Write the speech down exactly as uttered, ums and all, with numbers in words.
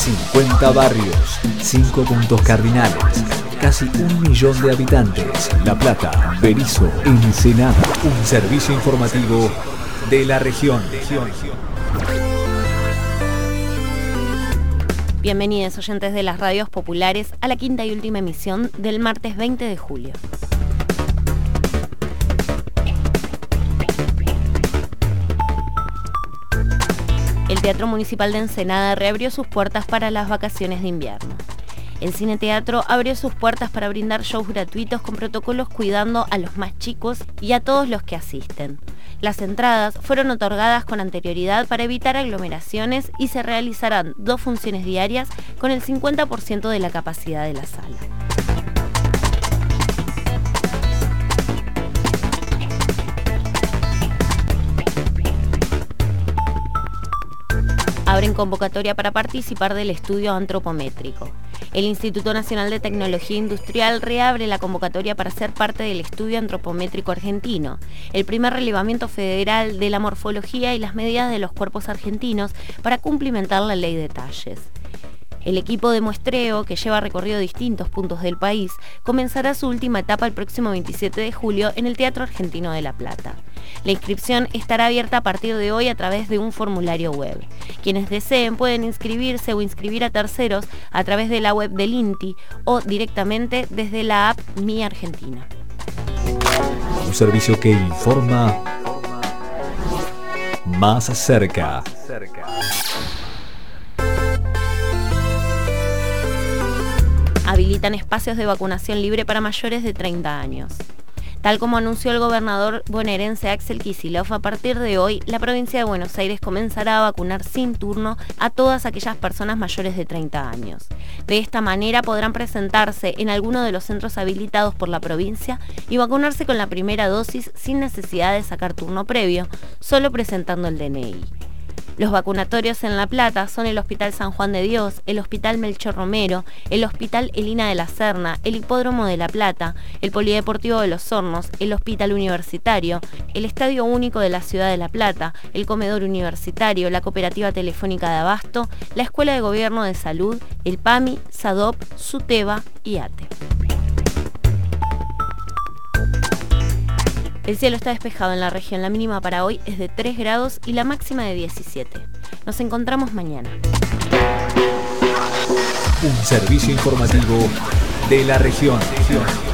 cincuenta barrios, cinco puntos cardinales, casi un millón de habitantes. La Plata, Berisso, Ensenada. Un servicio informativo de la región. Bienvenidos oyentes de las radios populares a la quinta y última emisión del martes veinte de julio. El Teatro Municipal de Ensenada reabrió sus puertas para las vacaciones de invierno. El Cine Teatro abrió sus puertas para brindar shows gratuitos con protocolos cuidando a los más chicos y a todos los que asisten. Las entradas fueron otorgadas con anterioridad para evitar aglomeraciones y se realizarán dos funciones diarias con el cincuenta por ciento de la capacidad de la sala. Abren convocatoria para participar del estudio antropométrico. El Instituto Nacional de Tecnología Industrial reabre la convocatoria para ser parte del estudio antropométrico argentino, el primer relevamiento federal de la morfología y las medidas de los cuerpos argentinos para cumplimentar la ley de talles. El equipo de muestreo, que lleva recorrido distintos puntos del país, comenzará su última etapa el próximo veintisiete de julio en el Teatro Argentino de La Plata. La inscripción estará abierta a partir de hoy a través de un formulario web. Quienes deseen pueden inscribirse o inscribir a terceros a través de la web del INTI o directamente desde la app Mi Argentina. Un servicio que informa más cerca. Habilitan espacios de vacunación libre para mayores de treinta años. Tal como anunció el gobernador bonaerense Axel Kicillof, a partir de hoy, la provincia de Buenos Aires comenzará a vacunar sin turno a todas aquellas personas mayores de treinta años. De esta manera podrán presentarse en alguno de los centros habilitados por la provincia y vacunarse con la primera dosis sin necesidad de sacar turno previo, solo presentando el D N I. Los vacunatorios en La Plata son el Hospital San Juan de Dios, el Hospital Melchor Romero, el Hospital Elina de la Serna, el Hipódromo de La Plata, el Polideportivo de Los Hornos, el Hospital Universitario, el Estadio Único de la Ciudad de La Plata, el Comedor Universitario, la Cooperativa Telefónica de Abasto, la Escuela de Gobierno de Salud, el PAMI, SADOP, SUTEBA y ATE. El cielo está despejado en la región, la mínima para hoy es de tres grados y la máxima de diecisiete. Nos encontramos mañana. Un servicio informativo de la región.